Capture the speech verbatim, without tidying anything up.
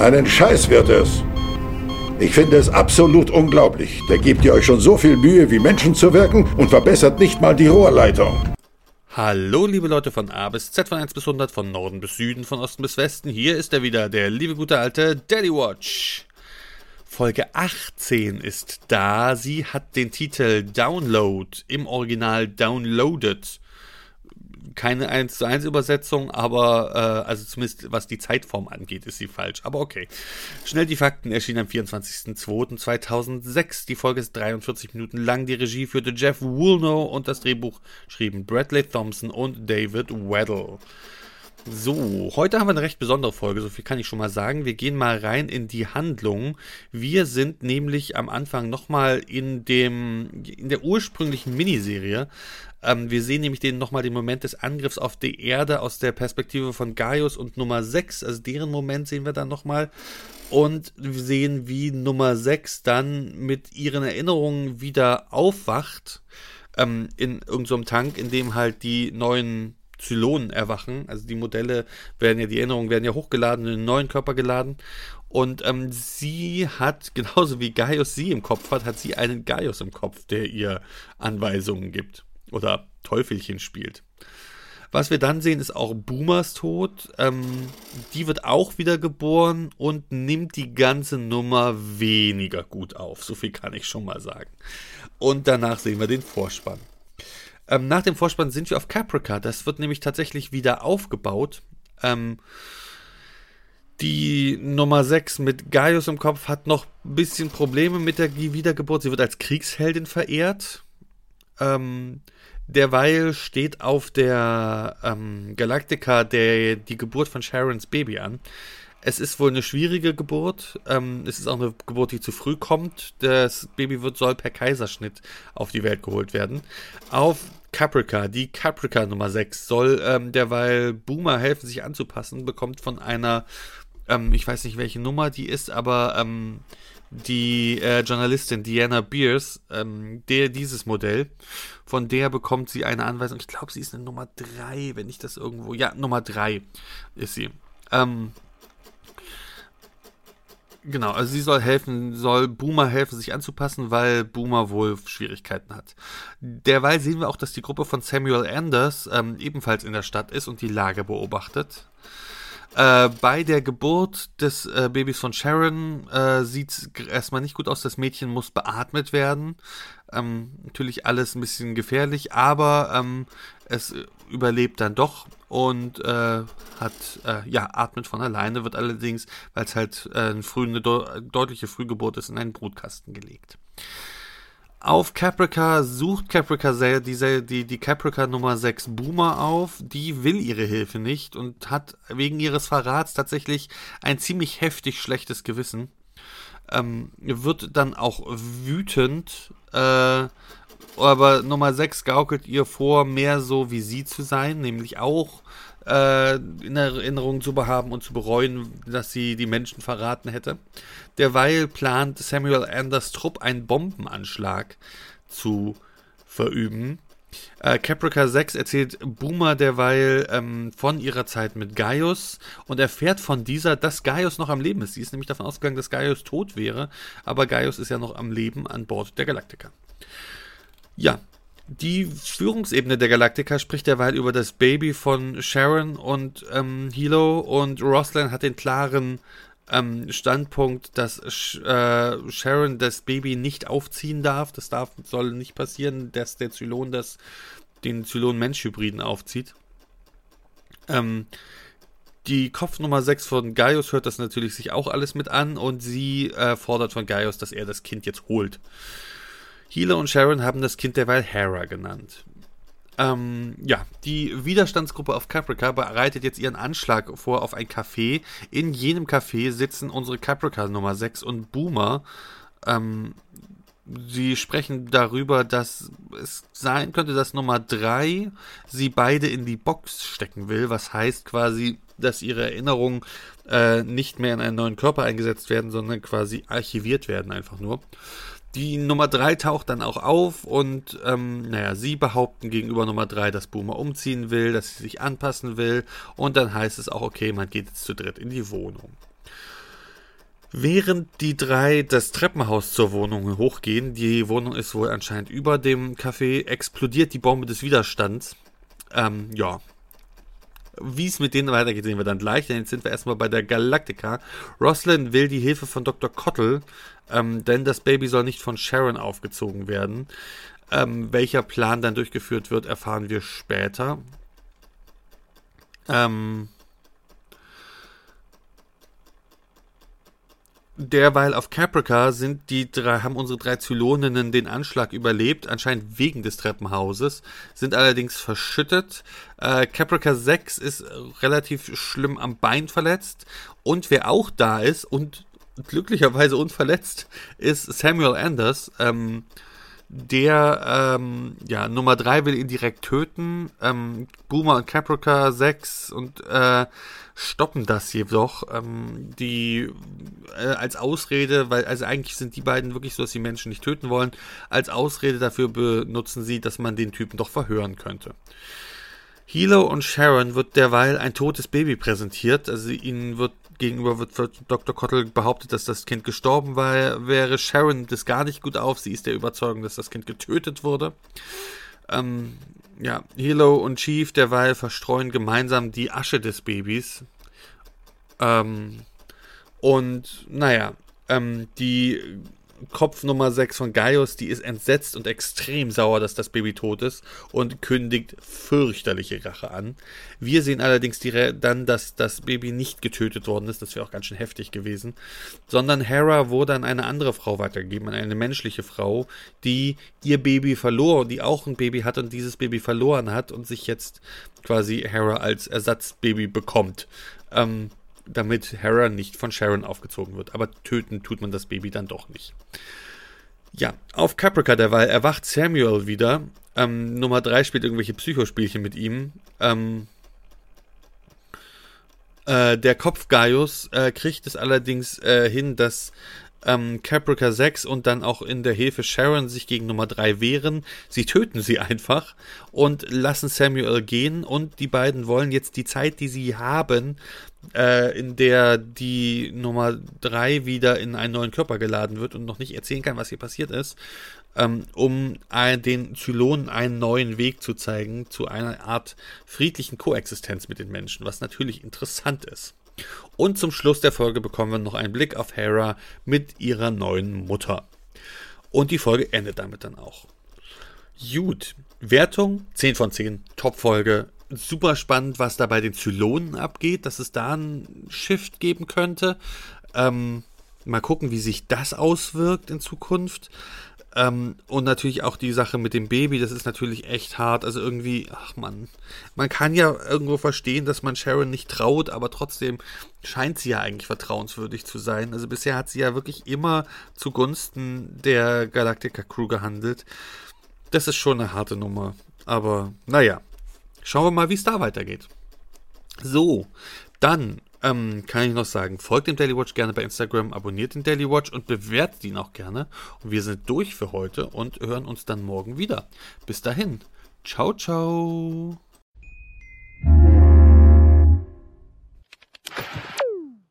Einen Scheiß wird es. Ich finde es absolut unglaublich. Da gebt ihr euch schon so viel Mühe, wie Menschen zu wirken und verbessert nicht mal die Rohrleitung. Hallo liebe Leute von A bis Z, von eins bis hundert, von Norden bis Süden, von Osten bis Westen. Hier ist er wieder, der liebe gute alte Daddy Watch. Folge achtzehn ist da. Sie hat den Titel Download, im Original Downloaded. Keine eins zu eins Übersetzung, aber äh, also zumindest was die Zeitform angeht, ist sie falsch. Aber okay. Schnell die Fakten erschienen am vierundzwanzigsten zweiten zweitausendsechs. Die Folge ist dreiundvierzig Minuten lang. Die Regie führte Jeff Woolnough und das Drehbuch schrieben Bradley Thompson und David Weddle. So, heute haben wir eine recht besondere Folge, so viel kann ich schon mal sagen. Wir gehen mal rein in die Handlung. Wir sind nämlich am Anfang nochmal in dem, in der ursprünglichen Miniserie. Ähm, wir sehen nämlich den, nochmal den Moment des Angriffs auf die Erde aus der Perspektive von Gaius und Nummer sechs, also deren Moment sehen wir dann nochmal. Und wir sehen, wie Nummer sechs dann mit ihren Erinnerungen wieder aufwacht, ähm, in irgendeinem so Tank, in dem halt die neuen Zylonen erwachen, also die Modelle werden ja, die Erinnerungen werden ja hochgeladen, in den neuen Körper geladen und ähm, sie hat, genauso wie Gaius sie im Kopf hat, hat sie einen Gaius im Kopf, der ihr Anweisungen gibt oder Teufelchen spielt. Was wir dann sehen, ist auch Boomers Tod, ähm, die wird auch wieder geboren und nimmt die ganze Nummer weniger gut auf, so viel kann ich schon mal sagen. Und danach sehen wir den Vorspann. Ähm, nach dem Vorspann sind wir auf Caprica. Das wird nämlich tatsächlich wieder aufgebaut. Ähm, die Nummer sechs mit Gaius im Kopf hat noch ein bisschen Probleme mit der Wiedergeburt. Sie wird als Kriegsheldin verehrt. Ähm, derweil steht auf der ähm, Galactica der, die Geburt von Sharons Baby an. Es ist wohl eine schwierige Geburt. Ähm, es ist auch eine Geburt, die zu früh kommt. Das Baby wird, soll per Kaiserschnitt auf die Welt geholt werden. Auf Caprica, die Caprica Nummer sechs, soll ähm, derweil Boomer helfen, sich anzupassen, bekommt von einer, ähm, ich weiß nicht, welche Nummer die ist, aber ähm, die äh, Journalistin Diana Beers, ähm, der, dieses Modell, von der bekommt sie eine Anweisung. Ich glaube, sie ist eine Nummer drei, wenn ich das irgendwo, ja, Nummer drei ist sie. Ähm, Genau, also sie soll helfen, soll Boomer helfen, sich anzupassen, weil Boomer wohl Schwierigkeiten hat. Derweil sehen wir auch, dass die Gruppe von Samuel Anders ähm, ebenfalls in der Stadt ist und die Lage beobachtet. Äh, bei der Geburt des äh, Babys von Sharon äh, sieht es erstmal nicht gut aus. Das Mädchen muss beatmet werden. Ähm, natürlich alles ein bisschen gefährlich, aber ähm, es überlebt dann doch und äh, hat, äh, ja, atmet von alleine, wird allerdings, weil es halt äh, eine, früh, eine de- deutliche Frühgeburt ist, in einen Brutkasten gelegt. Auf Caprica sucht Caprica die, die, die Caprica Nummer sechs Boomer auf, die will ihre Hilfe nicht und hat wegen ihres Verrats tatsächlich ein ziemlich heftig schlechtes Gewissen. Ähm, wird dann auch wütend, äh, aber Nummer sechs gaukelt ihr vor, mehr so wie sie zu sein, nämlich auch äh, in Erinnerung zu behaben und zu bereuen, dass sie die Menschen verraten hätte. Derweil plant Samuel Anders Trupp einen Bombenanschlag zu verüben. Äh, Caprica sechs erzählt Boomer derweil ähm, von ihrer Zeit mit Gaius und erfährt von dieser, dass Gaius noch am Leben ist. Sie ist nämlich davon ausgegangen, dass Gaius tot wäre, aber Gaius ist ja noch am Leben an Bord der Galactica. Ja, die Führungsebene der Galactica spricht derweil über das Baby von Sharon und ähm, Hilo und Roslin hat den klaren ähm, Standpunkt, dass Sh- äh, Sharon das Baby nicht aufziehen darf. Das darf, soll nicht passieren, dass der Zylon das, den Zylon-Mensch-Hybriden aufzieht. Ähm, die Kopfnummer sechs von Gaius hört das natürlich sich auch alles mit an und sie äh, fordert von Gaius, dass er das Kind jetzt holt. Hilo und Sharon haben das Kind derweil Hera genannt. Ähm, ja, die Widerstandsgruppe auf Caprica bereitet jetzt ihren Anschlag vor auf ein Café. In jenem Café sitzen unsere Caprica Nummer sechs und Boomer. Ähm, sie sprechen darüber, dass es sein könnte, dass Nummer drei sie beide in die Box stecken will, was heißt quasi, dass ihre Erinnerungen äh, nicht mehr in einen neuen Körper eingesetzt werden, sondern quasi archiviert werden einfach nur. Die Nummer drei taucht dann auch auf und, ähm, naja, sie behaupten gegenüber Nummer drei, dass Boomer umziehen will, dass sie sich anpassen will und dann heißt es auch, okay, man geht jetzt zu dritt in die Wohnung. Während die drei das Treppenhaus zur Wohnung hochgehen, die Wohnung ist wohl anscheinend über dem Café, explodiert die Bombe des Widerstands. Ähm, ja. Wie es mit denen weitergeht, sehen wir dann gleich, denn jetzt sind wir erstmal bei der Galactica. Roslin will die Hilfe von Doktor Cottle, ähm, denn das Baby soll nicht von Sharon aufgezogen werden. Ähm, welcher Plan dann durchgeführt wird, erfahren wir später. Ähm... Derweil auf Caprica sind die drei, haben unsere drei Zyloninnen den Anschlag überlebt, anscheinend wegen des Treppenhauses, sind allerdings verschüttet. Äh, Caprica sechs ist relativ schlimm am Bein verletzt und wer auch da ist und glücklicherweise unverletzt ist Samuel Anders. Ähm, der, ähm, ja, Nummer drei will ihn direkt töten. Ähm, Boomer und Caprica sechs und, äh, stoppen das jedoch, ähm, die, äh, als Ausrede, weil, also eigentlich sind die beiden wirklich so, dass sie Menschen nicht töten wollen, als Ausrede dafür benutzen sie, dass man den Typen doch verhören könnte. Hilo und Sharon wird derweil ein totes Baby präsentiert, also ihnen wird gegenüber wird für Doktor Cottle behauptet, dass das Kind gestorben war, wäre. Sharon nimmt es gar nicht gut auf, sie ist der Überzeugung, dass das Kind getötet wurde. Ähm, ja, Hilo und Chief derweil verstreuen gemeinsam die Asche des Babys. Ähm, und, naja, ähm, die Kopf Nummer sechs von Gaius, die ist entsetzt und extrem sauer, dass das Baby tot ist und kündigt fürchterliche Rache an. Wir sehen allerdings die Re- dann, dass das Baby nicht getötet worden ist, das wäre auch ganz schön heftig gewesen, sondern Hera wurde an eine andere Frau weitergegeben, an eine menschliche Frau, die ihr Baby verlor, die auch ein Baby hat und dieses Baby verloren hat und sich jetzt quasi Hera als Ersatzbaby bekommt. Ähm, damit Hera nicht von Sharon aufgezogen wird. Aber töten tut man das Baby dann doch nicht. Ja, auf Caprica derweil erwacht Samuel wieder. Ähm, Nummer drei spielt irgendwelche Psychospielchen mit ihm. Ähm, äh, der Kopf Gaius äh, kriegt es allerdings äh, hin, dass ähm, Caprica sechs und dann auch in der Hilfe Sharon sich gegen Nummer drei wehren. Sie töten sie einfach und lassen Samuel gehen und die beiden wollen jetzt die Zeit, die sie haben, äh, in der die Nummer drei wieder in einen neuen Körper geladen wird und noch nicht erzählen kann, was hier passiert ist, ähm, um ein, den Zylonen einen neuen Weg zu zeigen zu einer Art friedlichen Koexistenz mit den Menschen, was natürlich interessant ist. Und zum Schluss der Folge bekommen wir noch einen Blick auf Hera mit ihrer neuen Mutter. Und die Folge endet damit dann auch. Gut, Wertung zehn von zehn, Top-Folge. Super spannend, was da bei den Zylonen abgeht, dass es da einen Shift geben könnte. Ähm, mal gucken, wie sich das auswirkt in Zukunft. Ähm, und natürlich auch die Sache mit dem Baby, das ist natürlich echt hart. Also irgendwie, ach man, man kann ja irgendwo verstehen, dass man Sharon nicht traut, aber trotzdem scheint sie ja eigentlich vertrauenswürdig zu sein. Also bisher hat sie ja wirklich immer zugunsten der Galactica Crew gehandelt. Das ist schon eine harte Nummer. Aber naja, schauen wir mal, wie es da weitergeht. So, dann Ähm, kann ich noch sagen, folgt dem Daily Watch gerne bei Instagram, abonniert den Daily Watch und bewertet ihn auch gerne. Und wir sind durch für heute und hören uns dann morgen wieder. Bis dahin. Ciao, ciao.